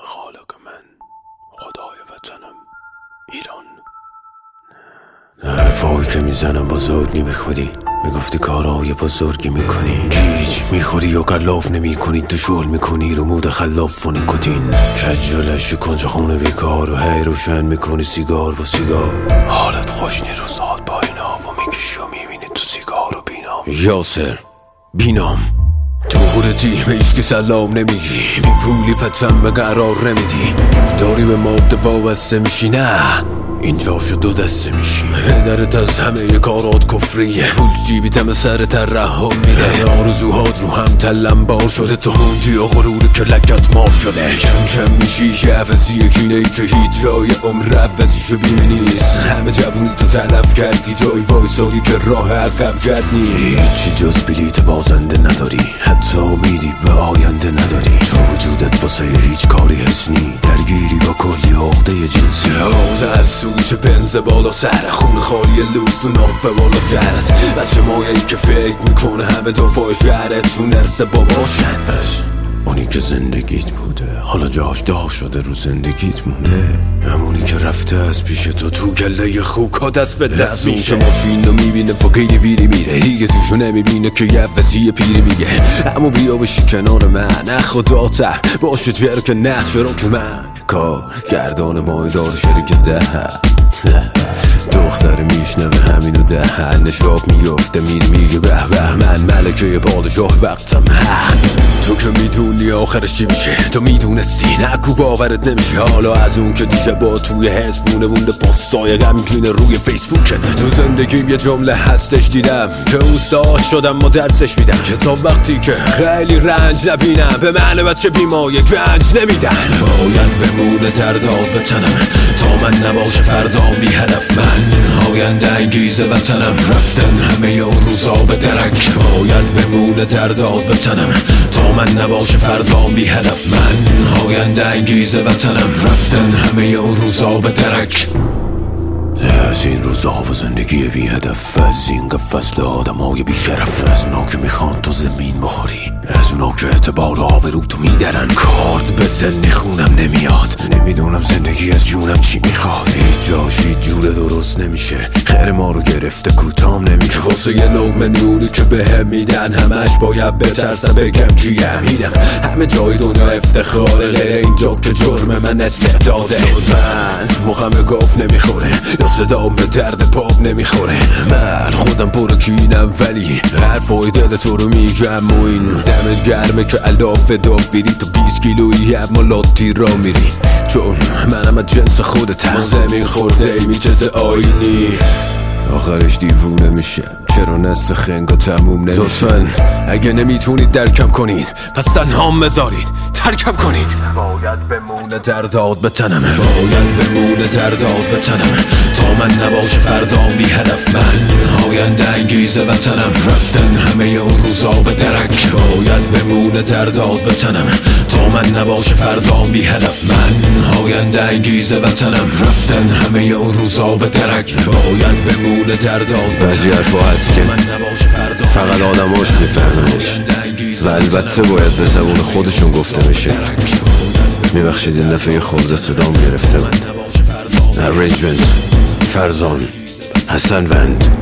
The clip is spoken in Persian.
خالق من، خدای وطنم ایران. حرفایی که میزنم بزرگ نمیخوری، میگفتی کارهای بزرگی میکنی، گیج میخوری و قلاف نمیکنی، تو شل میکنی رو مود خلاف و نیکوتین، کجالش کنج خونه بیکار و هی روشن میکنی سیگار با سیگار. حالت خوش نی روزات با اینا و میکشی و میبینی تو سیگار و بینام. یاسر بینام تو خودتی به ایشکی سلام نمیگی، بی پولی پتن به قرار نمیدی، داری به مبده وابسته میشی. نه اینجا شد دو دسته میشی، پدرت از همه کارات کفریه، پول جیبی تم سرت رها میره، آرزوهات رو هم تلم بار شده، تو موندی و غروری که لکت مار شده. کم کم میشی که عوضی کینهی که هیچ جای عمر عوضیشو بیمه نیست، همه جوونی تو تلف کردی، جای وایسادی که راه عقب جد نیست، هیچی جز بلیت بازنده نداری، حتی امیدی به آینده نداری، تو وجودت واسه هیچ کاری حس نی، درگیری با کلی عقده جنسی، حوزه از سویش بنز بالا سر، خون خالی لوس تو نافه بالا سر است، بچه مایه‌ای که فکر میکنه همه دفاع شهرت تو نرسه باباشن، اونی که زندگیت بوده حالا جاش داغ شده رو زندگیت مونده، همونی که رفته از پیش تو گله خوکا دست به دست میشه، ماشین رو میبینه فقیری بیری میره، دیگه توشو نمیبینه که یه وسیع پیری میگه، اما بیا بشی کنار من، نه خدا تا باشه جر که نقش رو که من کار گردان مایدار شرک ده دختر میشنوه همینو دهنش آب میفته میگه به به من ملکه پادشاه وقتم. تو که میدونی آخرش چی میشه، تو میدونستی نگو باورت نمیشه، حالا از اون که دیگه با توی حسبونه مونده پستای غمگین روی فیسبوکت، تو زندگیم یه جمله هستش دیدم که اوستا شدم و درسش میدم، که تا وقتی که خیلی رنج نبینم به من بچه بیمایه گنج نمیدن، باید بمونه درداد به تنم تا من نباشه فردام بی هدف، من آینده انگیز وطنم، رفتن همه اون روزا به درک، باید بمونه درداد به تنم تا من نباشه فردام بی هدف، من آینده انگیز وطنم، رفتن همه اون روزا به درک، از این روزا و زندگی بی هدف، از این فصل آدمای بی شرف، از اونا که میخوان تو زمین بخوری، از اونا که اعتبار آبرو تو میدرن، کارت به سن خونم نمیاد، نمیدونم زندگی از جونم چی میخواد، هیچ جاشی جور درست نمیشه، خیر ما رو گرفته کوتام نمیشه، واسه یه لقمه نوری که بهم میدن همش باید بترسم بگم کیم میدم، همه جای دنیا افتخاره، غیر اینجا که جرم من استعداده، من مخم گاف نمیخوره یا صدام به درد پاپ نمیخوره، من خودم پر کینم ولی حرفای دل تو رو میگم و این دمت گرمه که علاف دافیری تو 20 کیلویی اما لاتی را میری، چون منم از جنس خودتم، زمین خورده ای میچت آینی، آخرش دیوونه میشم چرا نسل خنگا تموم نمیشه، لطفاً اگه نمیتونید درکم کنید پس تنهام بذارید ترکم کنید، باید بمونه درداد به تنم، باید بمونه درداد به تنم تا من نباشه فردام بی هدف، من آینده انگیز وطنم، رفتن همه اون روزا به درک، باید بمونه درداد به تنم تا من نباشه فردام بی هدف، من آینده انگیز وطنم، رفتن همه اون روزا به درک، باید بمونه درداد. بعضی حرفا هست که فقط آدماش میفهمنش و البته باید به زبون خودشون گفته بشه. میبخشید این دفعه خورده صدام گرفته من. Arrangement فرزان حسن وند